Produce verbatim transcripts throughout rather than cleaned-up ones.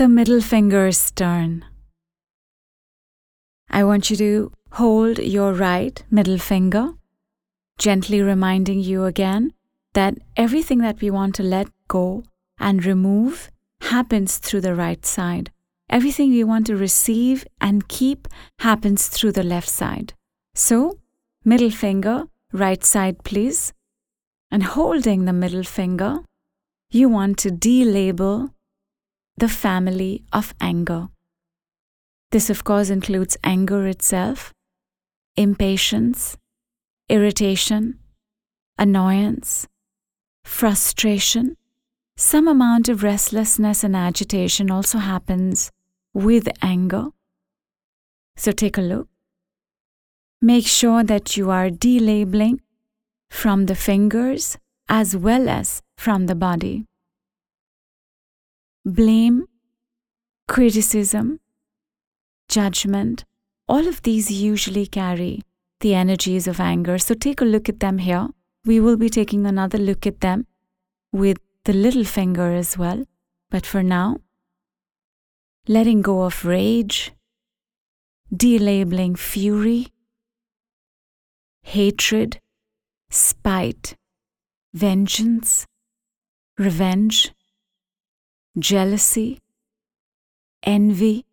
the middle finger's turn. I want you to hold your right middle finger, gently reminding you again that everything that we want to let go and remove happens through the right side. Everything we want to receive and keep happens through the left side. So, middle finger, right side please. And holding the middle finger, you want to delabel the family of anger. This of course includes anger itself, impatience, irritation, annoyance, frustration. Some amount of restlessness and agitation also happens with anger. So take a look. Make sure that you are delabeling from the fingers as well as from the body. Blame, criticism, judgment, all of these usually carry the energies of anger. So take a look at them here. We will be taking another look at them with the little finger as well. But for now, letting go of rage, delabeling fury, hatred, spite, vengeance, revenge, jealousy, envy.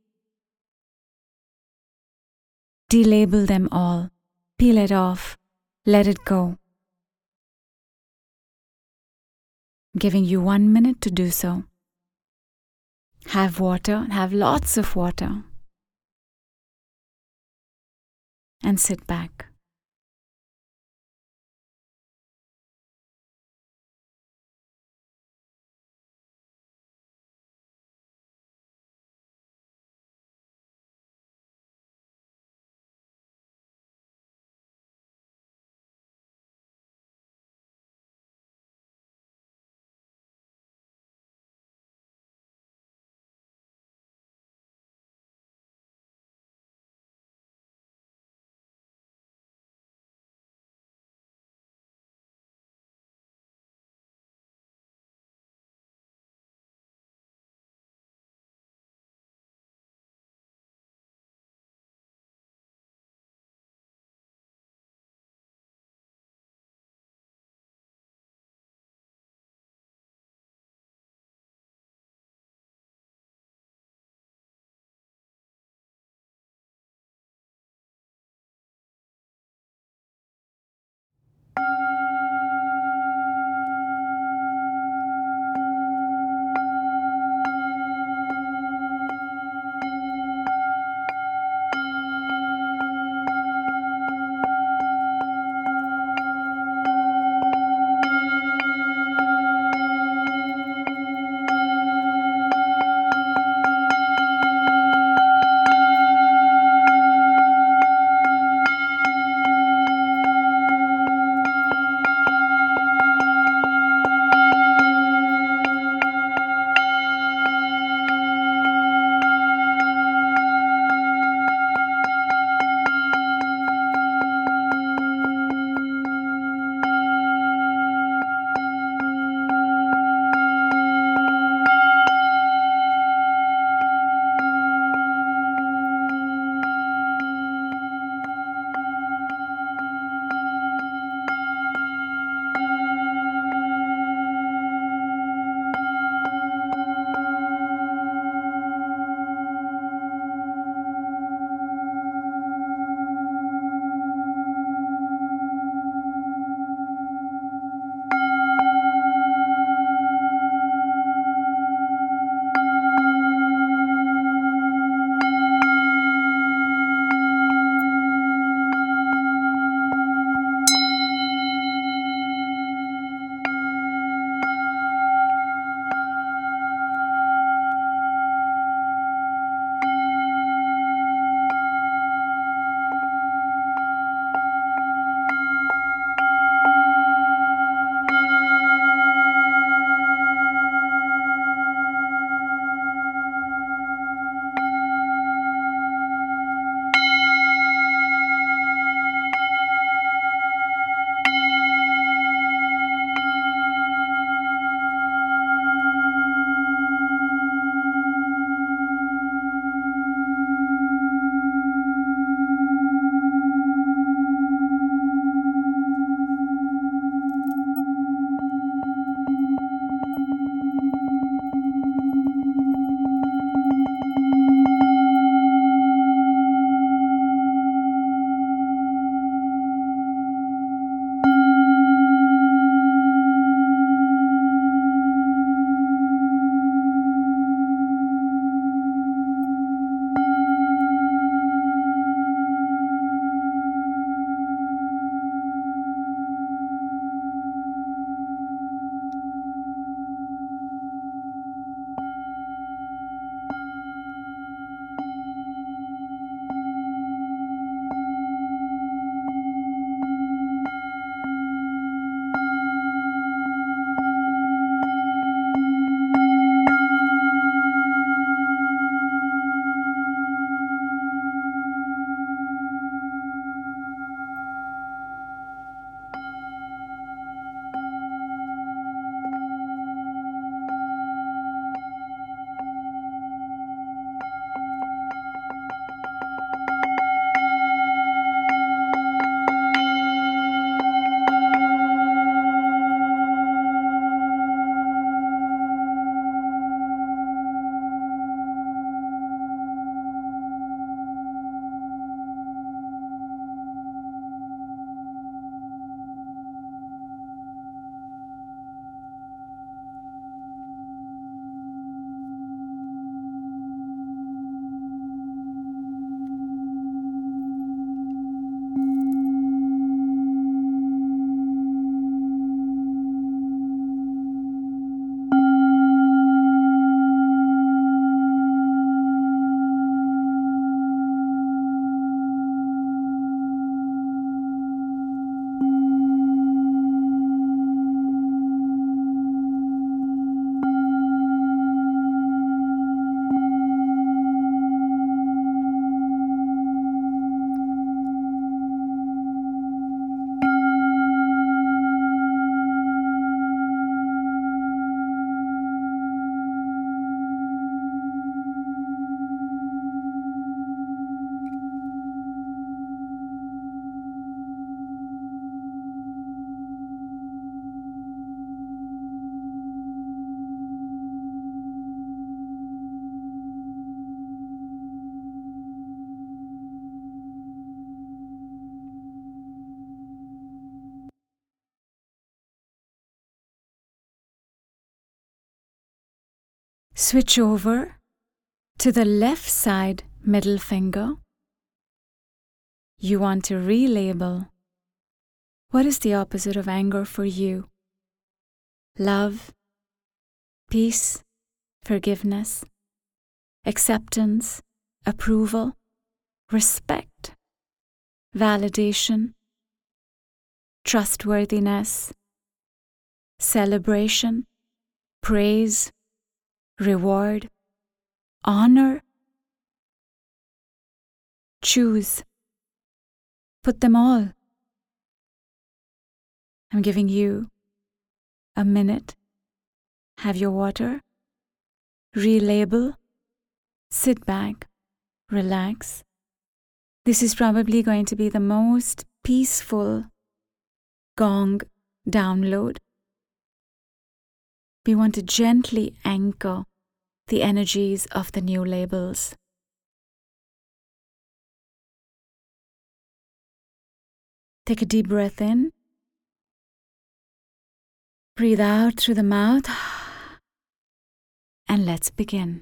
Delabel them all. Peel it off. Let it go. I'm giving you one minute to do so. Have water, have lots of water. And sit back. Switch over to the left side middle finger. You want to relabel. What is the opposite of anger for you? Love, peace, forgiveness, acceptance, approval, respect, validation, trustworthiness, celebration, praise, reward, honor. Choose. Put them all. I'm giving you a minute. Have your water. Relabel. Sit back. Relax. This is probably going to be the most peaceful gong download. We want to gently anchor the energies of the new labels. Take a deep breath in. Breathe out through the mouth. And let's begin.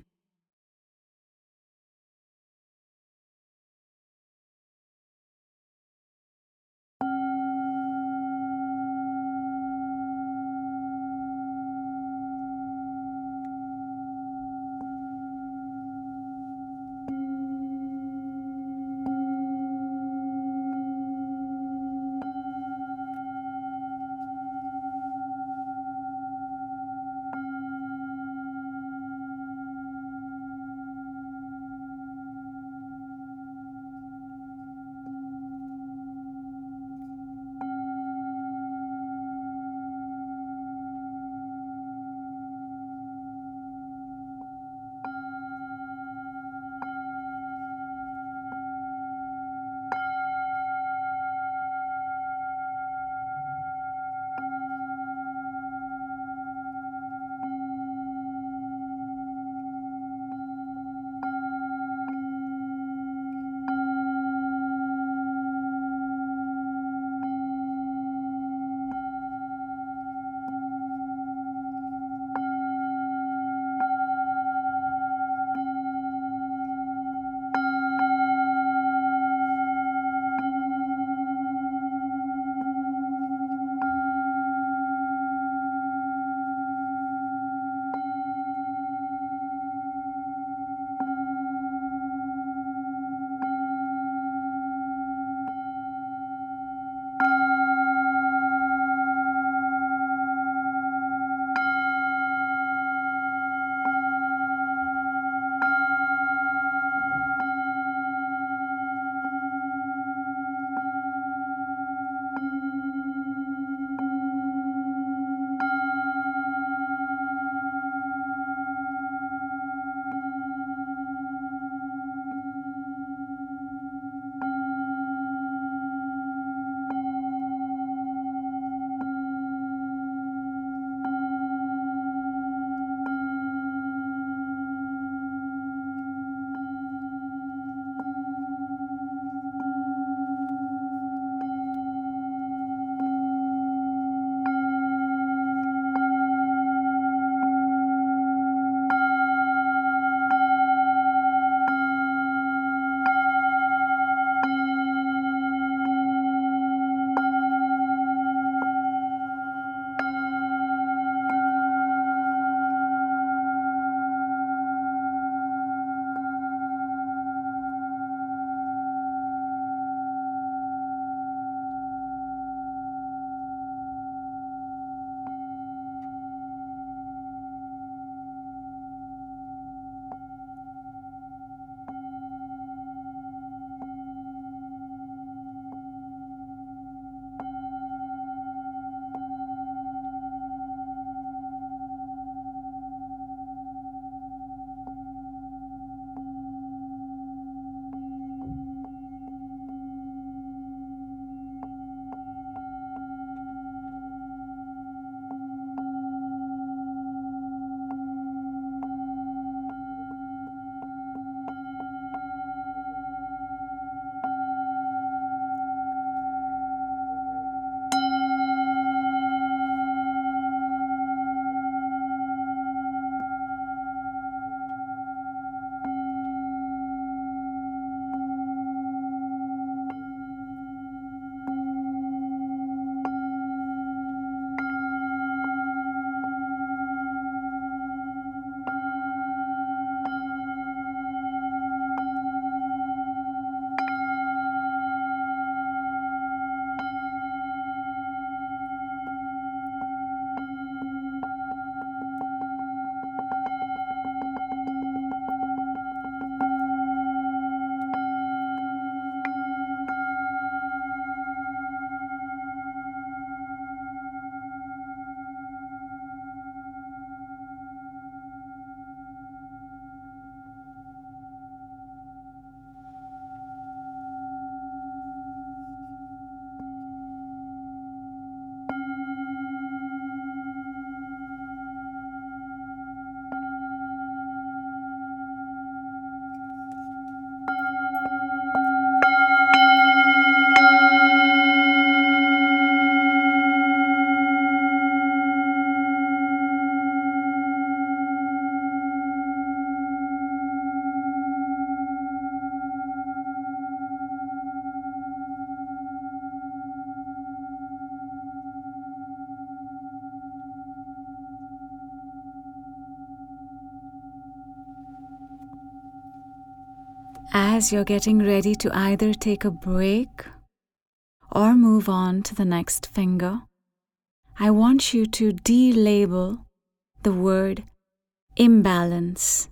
As you're getting ready to either take a break or move on to the next finger, I want you to de-label the word imbalance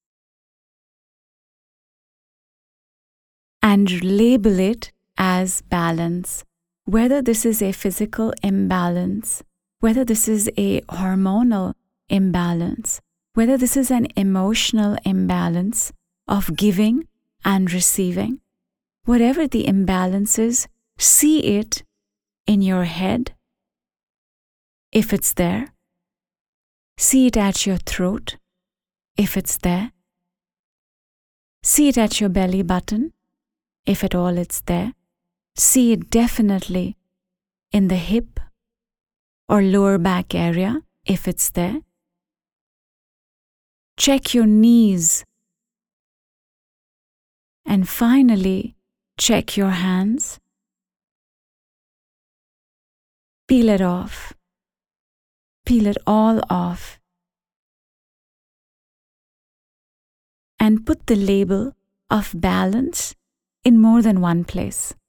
and label it as balance. Whether this is a physical imbalance, whether this is a hormonal imbalance, whether this is an emotional imbalance of giving and receiving, whatever the imbalance is, see it in your head, if it's there. See it at your throat, if it's there. See it at your belly button, if at all it's there. See it definitely in the hip or lower back area, if it's there. Check your knees. And finally, check your hands. Peel it off. Peel it all off. And put the label of balance in more than one place.